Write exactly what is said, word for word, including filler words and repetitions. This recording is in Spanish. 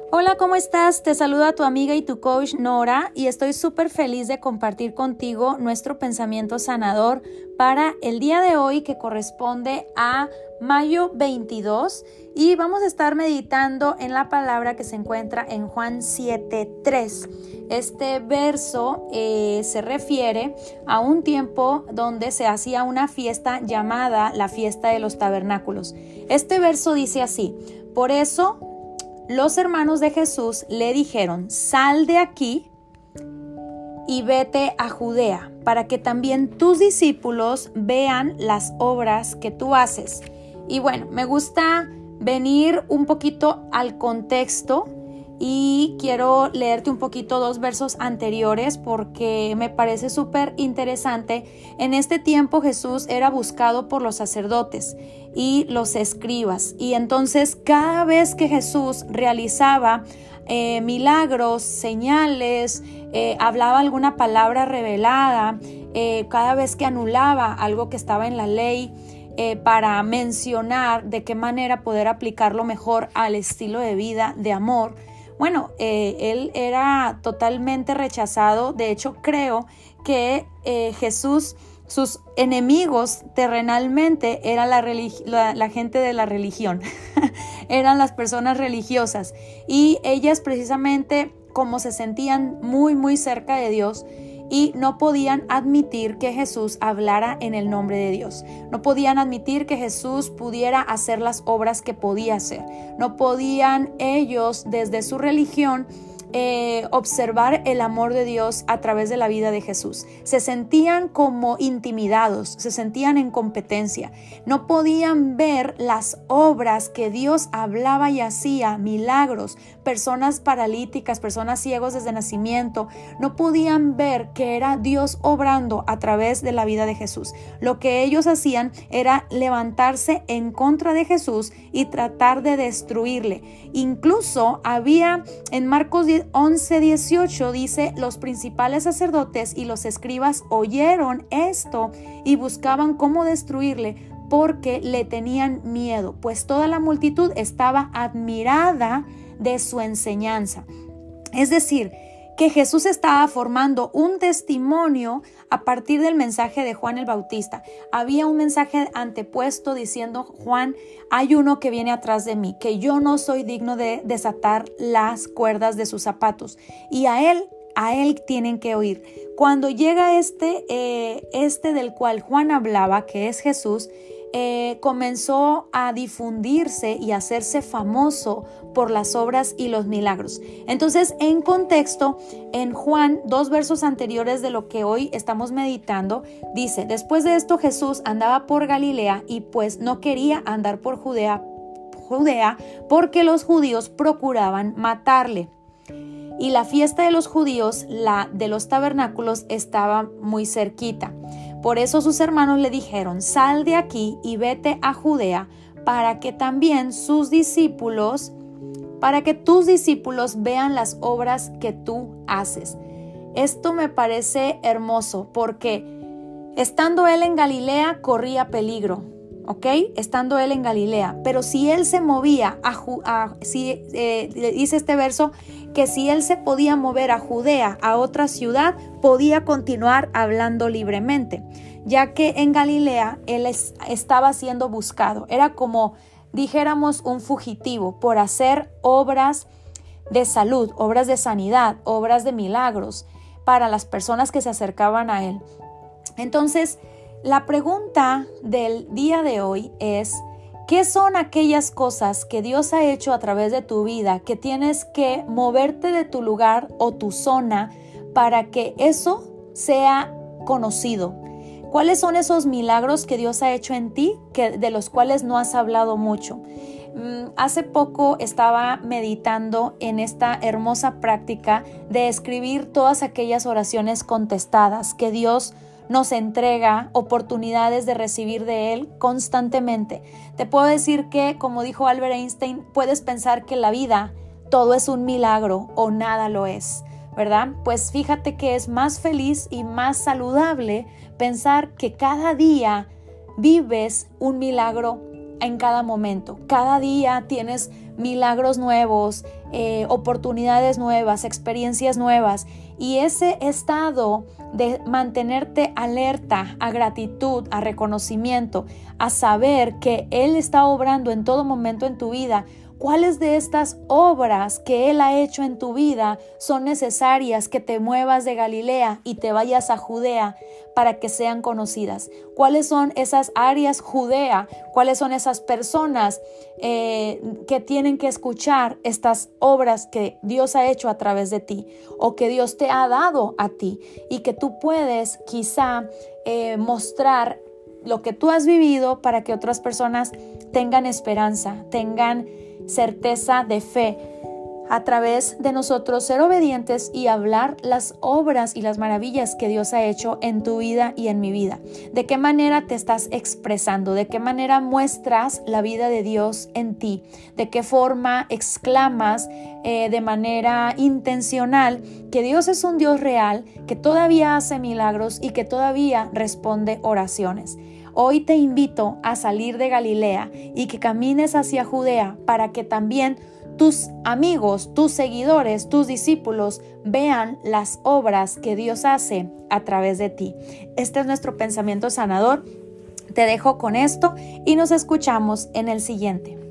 Hola, ¿cómo estás? Te saluda tu amiga y tu coach Nora y estoy súper feliz de compartir contigo nuestro pensamiento sanador para el día de hoy, que corresponde a mayo veintidós, y vamos a estar meditando en la palabra que se encuentra en Juan siete tres. Este verso eh, se refiere a un tiempo donde se hacía una fiesta llamada la fiesta de los tabernáculos. Este verso dice así: por eso los hermanos de Jesús le dijeron: sal de aquí y vete a Judea, para que también tus discípulos vean las obras que tú haces. Y bueno, me gusta venir un poquito al contexto y quiero leerte un poquito dos versos anteriores porque me parece súper interesante. En este tiempo Jesús era buscado por los sacerdotes y los escribas, y entonces cada vez que Jesús realizaba eh, milagros, señales, eh, hablaba alguna palabra revelada, eh, cada vez que anulaba algo que estaba en la ley, Eh, para mencionar de qué manera poder aplicarlo mejor al estilo de vida de amor, bueno, eh, él era totalmente rechazado. De hecho, creo que eh, Jesús, sus enemigos terrenalmente era la, religi- la, la gente de la religión, eran las personas religiosas, y ellas precisamente, como se sentían muy muy cerca de Dios, y no podían admitir que Jesús hablara en el nombre de Dios. No podían admitir que Jesús pudiera hacer las obras que podía hacer. No podían ellos, desde su religión, eh, observar el amor de Dios a través de la vida de Jesús. Se sentían como intimidados, se sentían en competencia. No podían ver las obras que Dios hablaba y hacía, milagros, personas paralíticas, personas ciegos desde nacimiento. No podían ver que era Dios obrando a través de la vida de Jesús. Lo que ellos hacían era levantarse en contra de Jesús y tratar de destruirle. Incluso había en Marcos once dieciocho, dice: los principales sacerdotes y los escribas oyeron esto y buscaban cómo destruirle, porque le tenían miedo, pues toda la multitud estaba admirada de su enseñanza. Es decir, que Jesús estaba formando un testimonio a partir del mensaje de Juan el Bautista. Había un mensaje antepuesto diciendo: Juan, hay uno que viene atrás de mí, que yo no soy digno de desatar las cuerdas de sus zapatos, y a él, a él tienen que oír. Cuando llega este, eh, este del cual Juan hablaba, que es Jesús, Eh, comenzó a difundirse y a hacerse famoso por las obras y los milagros. Entonces, en contexto, en Juan, dos versos anteriores de lo que hoy estamos meditando, dice: después de esto Jesús andaba por Galilea, y pues no quería andar por Judea, Judea porque los judíos procuraban matarle. Y la fiesta de los judíos, la de los tabernáculos, estaba muy cerquita. Por eso sus hermanos le dijeron: sal de aquí y vete a Judea, para que también sus discípulos, para que tus discípulos vean las obras que tú haces. Esto me parece hermoso, porque estando él en Galilea corría peligro, ¿ok? Estando él en Galilea, pero si él se movía a, a si eh, dice este verso que si él se podía mover a Judea, a otra ciudad, podía continuar hablando libremente, ya que en Galilea él es, estaba siendo buscado. Era como, dijéramos, un fugitivo por hacer obras de salud, obras de sanidad, obras de milagros para las personas que se acercaban a él. Entonces, la pregunta del día de hoy es: ¿qué son aquellas cosas que Dios ha hecho a través de tu vida que tienes que moverte de tu lugar o tu zona para que eso sea conocido? ¿Cuáles son esos milagros que Dios ha hecho en ti, que, de los cuales no has hablado mucho? Mm, hace poco estaba meditando en esta hermosa práctica de escribir todas aquellas oraciones contestadas que Dios nos entrega oportunidades de recibir de Él constantemente. Te puedo decir que, como dijo Albert Einstein, puedes pensar que la vida todo es un milagro o nada lo es, ¿verdad? Pues fíjate que es más feliz y más saludable pensar que cada día vives un milagro en cada momento. Cada día tienes milagros nuevos, eh, oportunidades nuevas, experiencias nuevas. Y ese estado de mantenerte alerta a gratitud, a reconocimiento, a saber que Él está obrando en todo momento en tu vida, ¿cuáles de estas obras que Él ha hecho en tu vida son necesarias que te muevas de Galilea y te vayas a Judea para que sean conocidas? ¿Cuáles son esas áreas Judea? ¿Cuáles son esas personas eh, que tienen que escuchar estas obras que Dios ha hecho a través de ti o que Dios te ha dado a ti y que tú puedes quizá eh, mostrar lo que tú has vivido para que otras personas tengan esperanza, tengan certeza de fe a través de nosotros ser obedientes y hablar las obras y las maravillas que Dios ha hecho en tu vida y en mi vida. ¿De qué manera te estás expresando? ¿De qué manera muestras la vida de Dios en ti? ¿De qué forma exclamas eh, de manera intencional que Dios es un Dios real, que todavía hace milagros y que todavía responde oraciones? Hoy te invito a salir de Galilea y que camines hacia Judea para que también tus amigos, tus seguidores, tus discípulos vean las obras que Dios hace a través de ti. Este es nuestro pensamiento sanador. Te dejo con esto y nos escuchamos en el siguiente.